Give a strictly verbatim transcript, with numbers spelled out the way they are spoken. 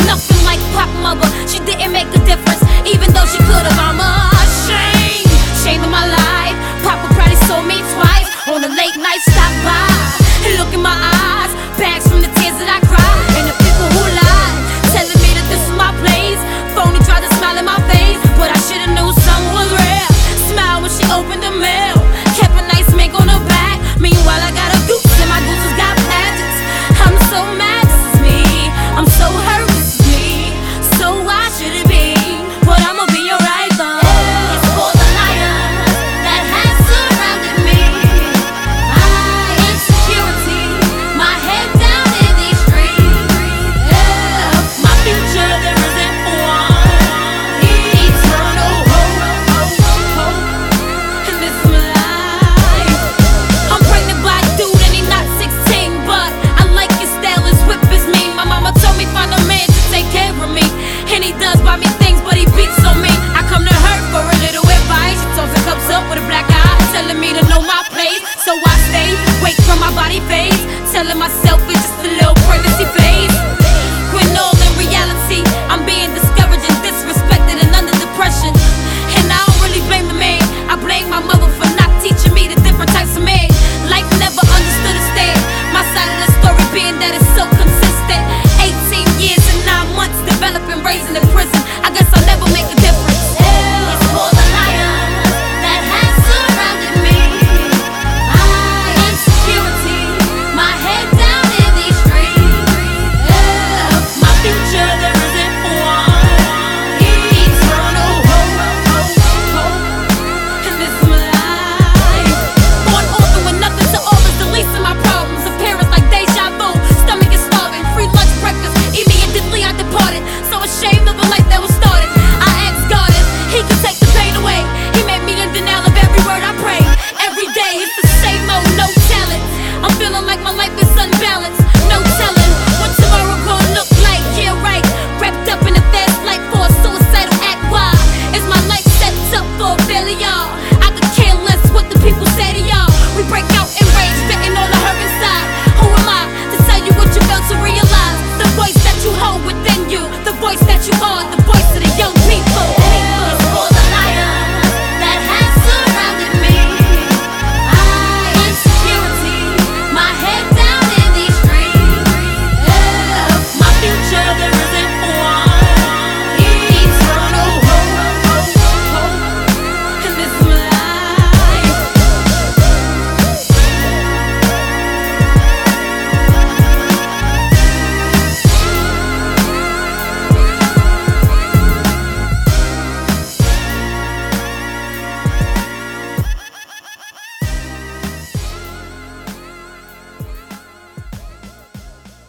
nothing like Pop Mother. She didn't make a difference, even though she could've. I'm ashamed, shame of my life. Papa probably saw me twice on a late night stop by. And look in my eyes, bags from the tears that I cried. And the people who lied, telling me that this is my place. Phony tried to smile in my face, but I should've knew something was real. Smile when she opened the mail, kept a nice mink on her back. Meanwhile I got a goose and my goose has got patches. I'm so mad, this is me. I'm so hurt, this is me. So why should it be? But I'ma be alright though. It's for the liars that have surrounded me. My insecurity, my head down in these streets. Yeah, my future there isn't one. Eternal hope, and this is my life. I'm pregnant by a dude and he's not sixteen, but I like his style, his whip is mean. My mama told me find a man to take care of me, and he does buy me things, but he beats on me. I come to her for a little advice. She tosses cups up with a black eye, telling me to know my place. So I stay, wait for my body phase, telling myself it's just a little pregnancy phase. When all in reality, I'm being discouraged and disrespected and under depression. And I don't really blame the man, I blame my mother for not teaching me the different types of men. Life never understood a stand. My side of the story being that it's so consistent. eighteen years and nine months developing, raising in prison.